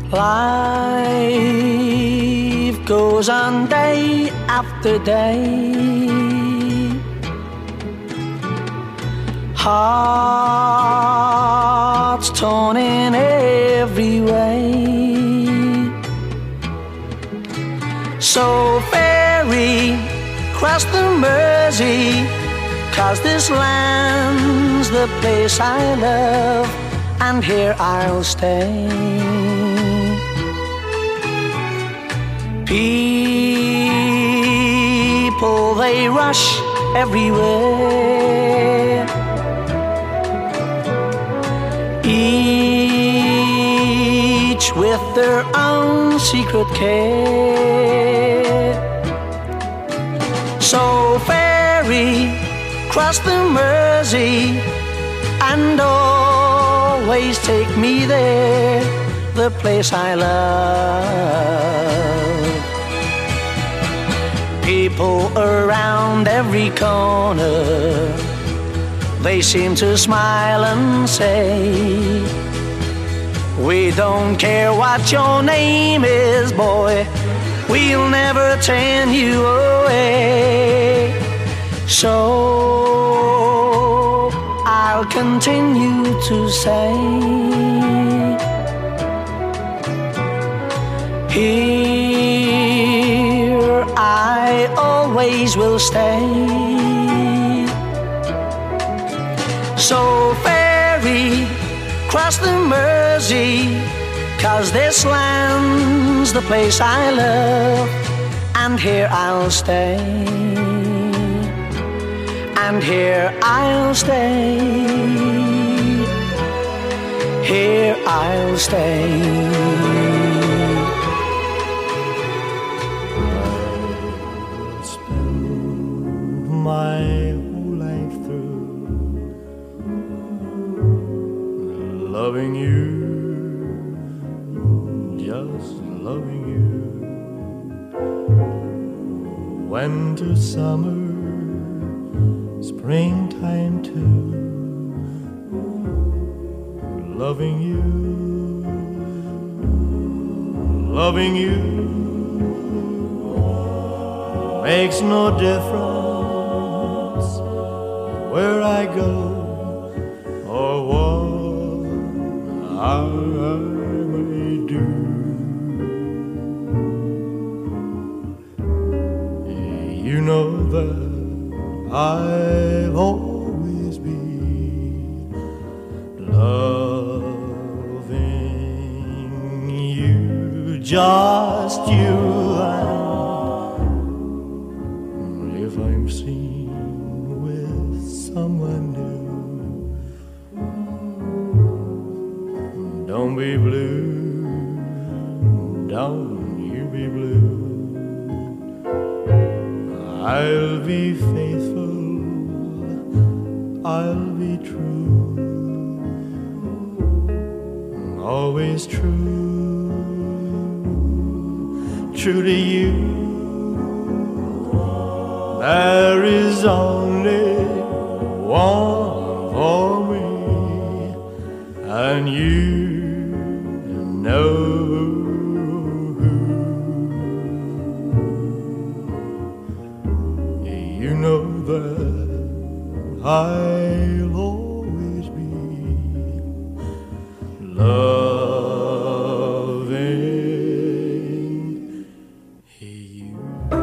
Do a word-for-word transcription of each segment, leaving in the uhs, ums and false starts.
Life goes on day after day. Hearts torn in every way. So ferry cross the Mersey, 'cause this land's the place I love, and here I'll stay. People, they rush everywhere, each with their own secret care. So ferry cross the Mersey and always take me there, the place I love. People around every corner, they seem to smile and say, we don't care what your name is, boy, we'll never turn you away. So I'll continue to say, here I always will stay. So ferry cross the Mersey, 'cause this land's the place I love, and here I'll stay. And here I'll stay. Here I'll stay. I'll spend my whole life through loving you, just loving you. Winter, summer, springtime too, loving you, loving you makes no difference where I go or what I may do. You know that I'll always be loving you, just you. And if I'm seen with someone new, don't be blue, don't you be blue. I'll be faithful, I'll be true, always true, true to you. There is only one for me, and you know. You know that I'll always be loving you.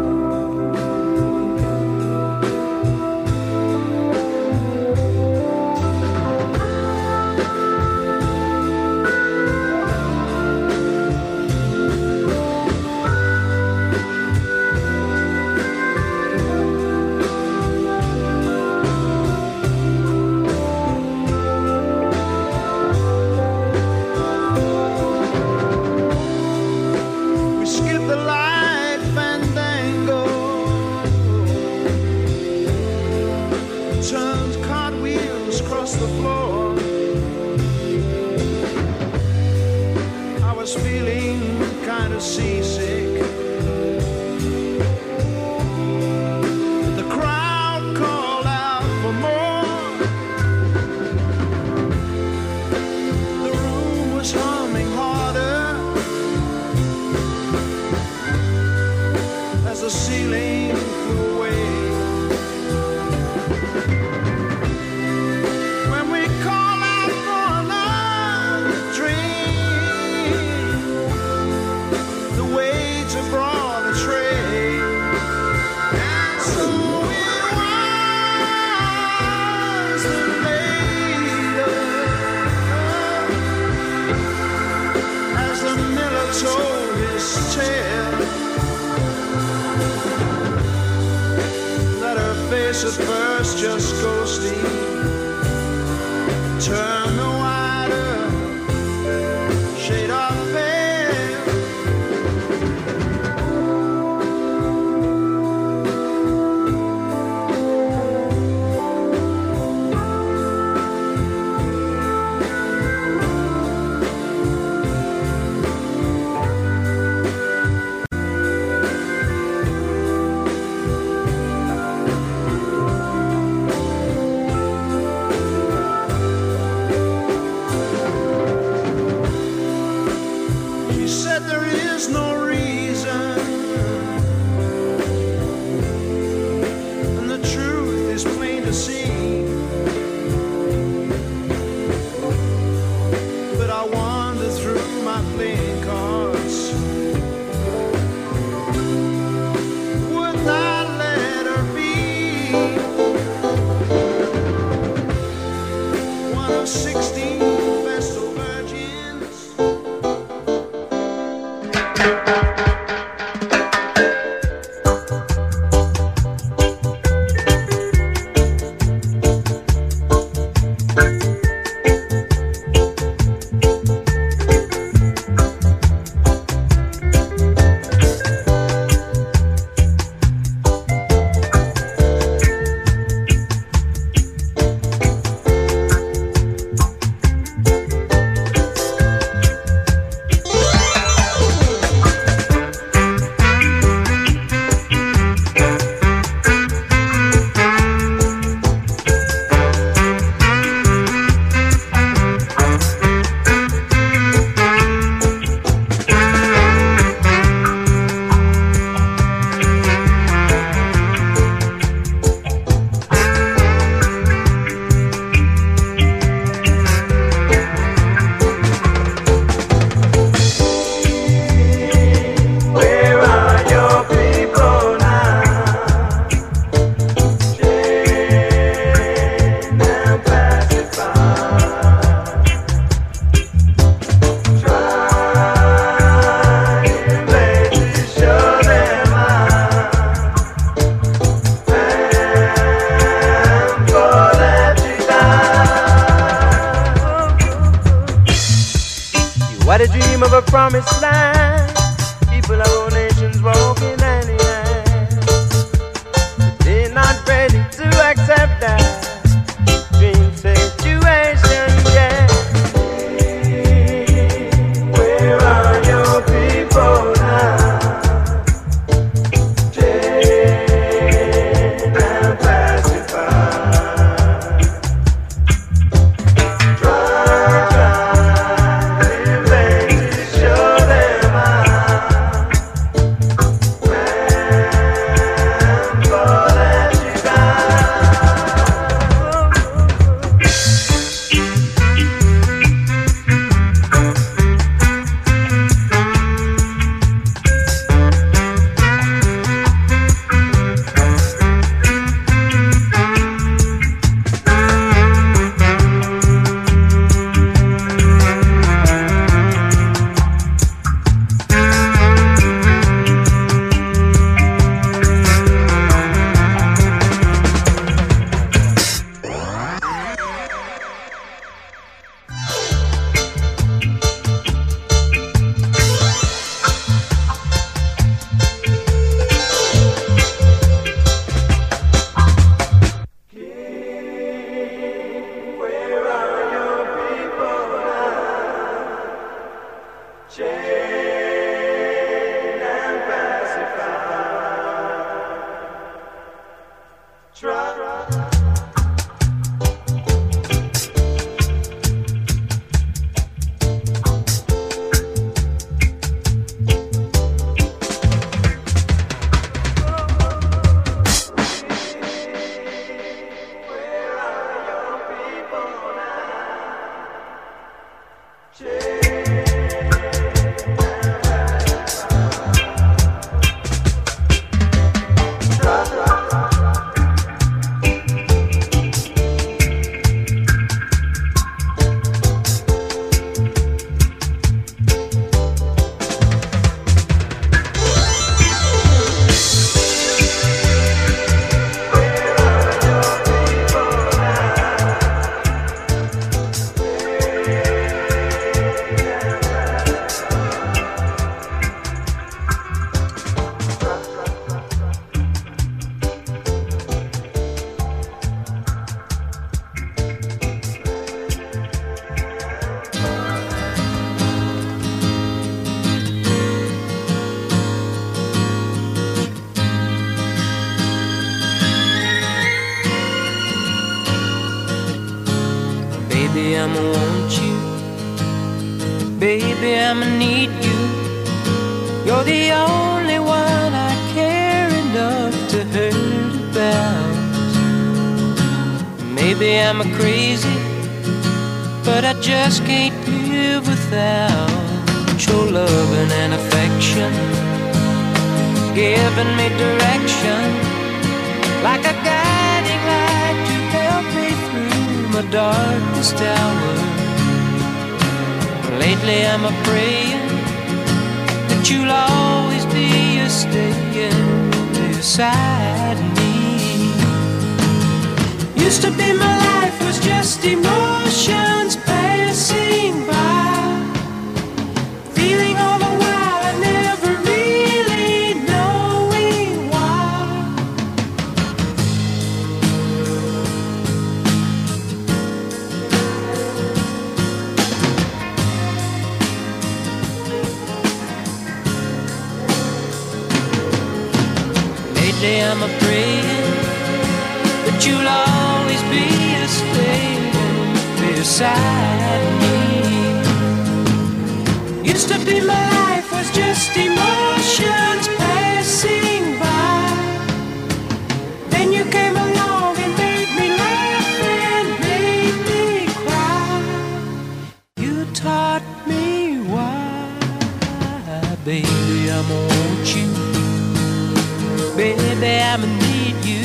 Seasick. The crowd called out for more. The room was humming harder. told his tale, that her face at first just ghostly turned the wider shade of pale. Promised land, people of all nations walking hand in hand, but they're not ready to accept that dream situation yet. Where are your people now? Jane and pacified. Try, try, revenge. Show them how. I'ma want you. Baby, I'ma need you. You're the only one I care enough to hurt about. Maybe I'm a crazy, but I just can't live without your loving and affection, giving me direction, like a guiding light to help me through my darkest hour. Lately I'm a praying that you'll always be a staying beside me. Used to be my life was just emotions passing by, feeling all the while I never really knowing why. Lately I'm a praying that you'll always be a staying beside me. Used to be my life was just emotions passing by. Then you came along and made me laugh and made me cry. You taught me why. Baby, I'ma want you. Baby, I'ma need you.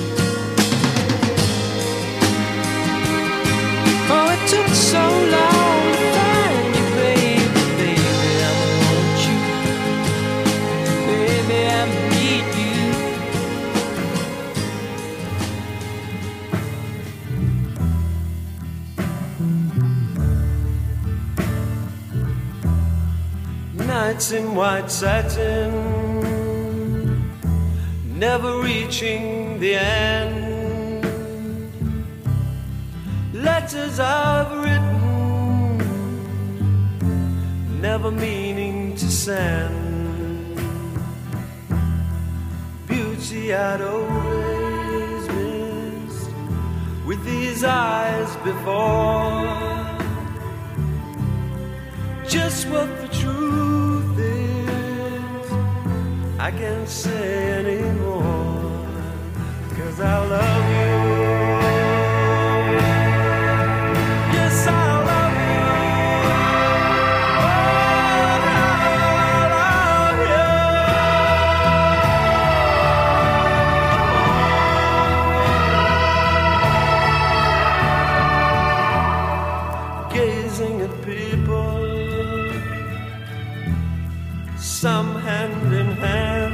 Oh, it took so long to find you, baby, baby, I'ma want you. Baby, I'ma need you. Nights in white satin, never reaching the end. Letters I've written, never meaning to send. Beauty I'd always missed with these eyes before. Just what the truth is, I can't say anymore, 'cause I love you. Some hand in hand,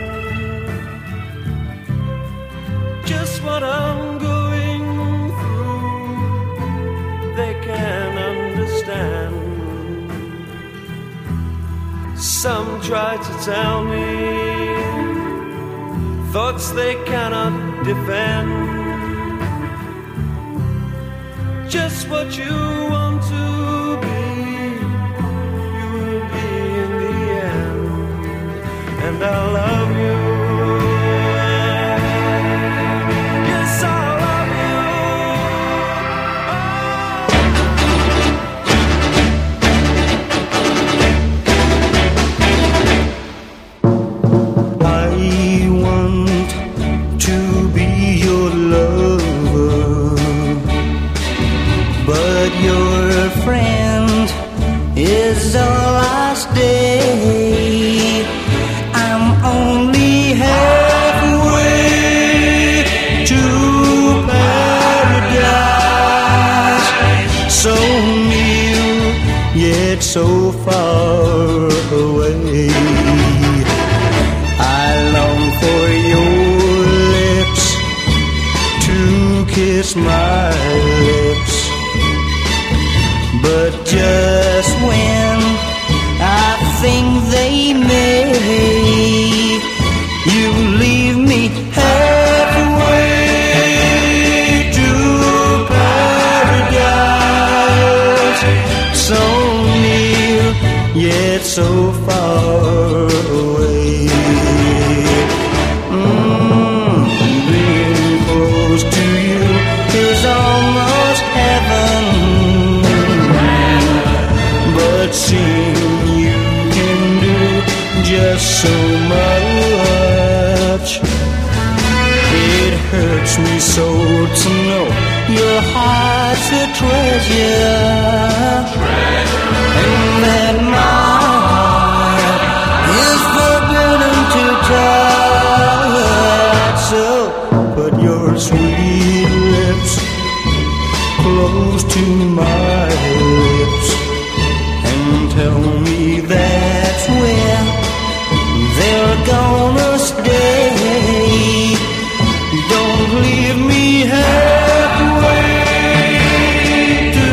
just what I'm going through, they can understand. Some try to tell me thoughts they cannot defend. Just what you want to be, you will be in the end. And I love you. Yes, I love you. I want to be your lover, but your friend is all I stay. Only halfway to paradise, so near yet so far away. I long for your lips to kiss my lips, but just when I think they may, you leave me halfway to paradise, so near yet so far away. Mm, being close to you is almost heaven. just so much. It hurts me so to know your heart's a treasure, and that my heart is forbidden to touch. So put your sweet lips close to my lips and tell me that's where they're gonna stay. Don't leave me halfway to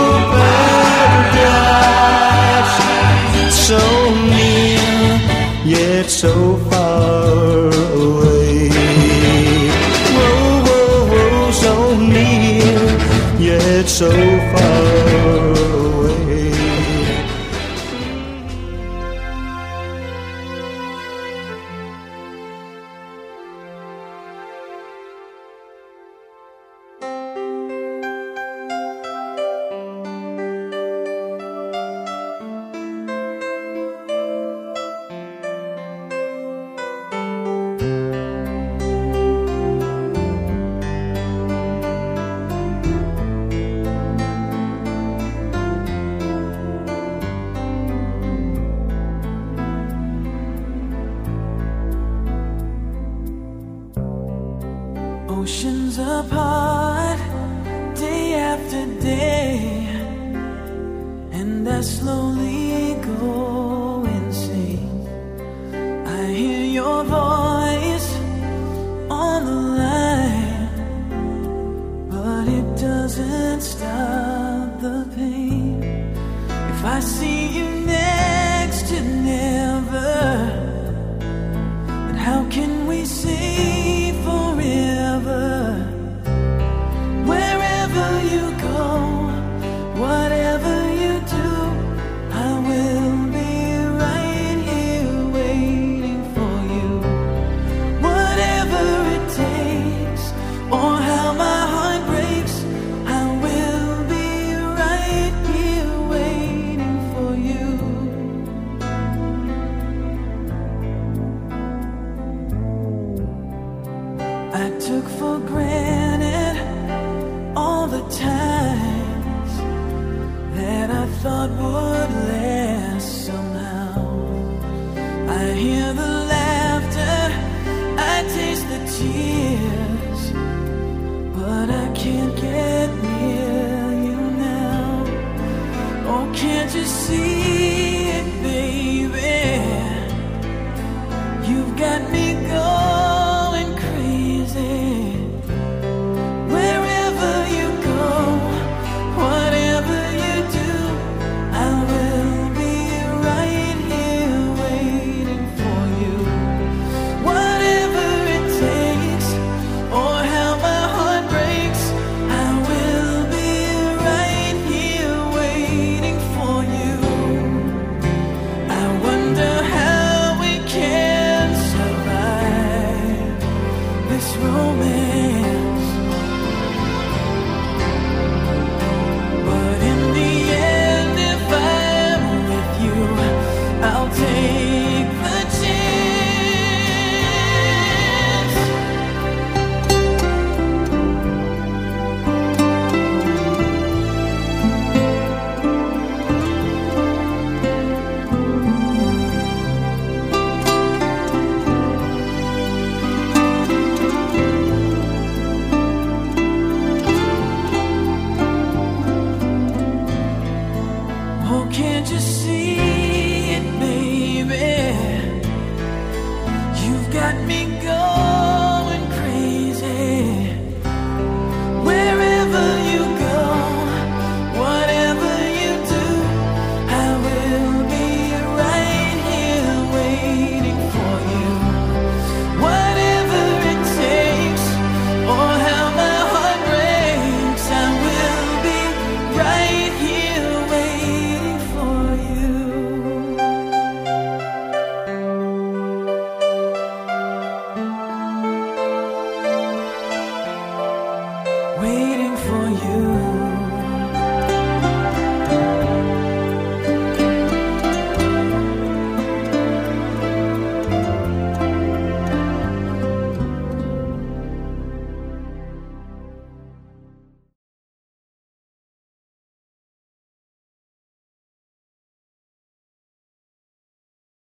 paradise. So near, yet so far away. Whoa, whoa, whoa, so near, yet so far away. Oceans apart, day after day, and I slowly go insane. I hear your voice on the line, but it doesn't stop the pain. If I see you next to never, then how can we say forever? Wherever you go, whatever you do, I will be right here waiting for you. Whatever it takes, or how my heart breaks, I will be right here waiting for you. I took for granted all the times that I thought would last somehow. I hear the laughter, I taste the tears, but I can't get near you now. Oh, can't you see it, baby? You've got me going crazy. Wherever you go, whatever you do, I will be right here waiting for you. Whatever it takes, or how my heart breaks, I will be right here waiting for you. I wonder how we can survive this romance, but in the end, if I'm with you, I'll take the chance. Oh, can't you see it, baby? You've got me going crazy. Wherever you go, whatever you do, I will be right here waiting for you. Whatever it takes, or how my heart breaks, I will be right here waiting for you. Waiting for you.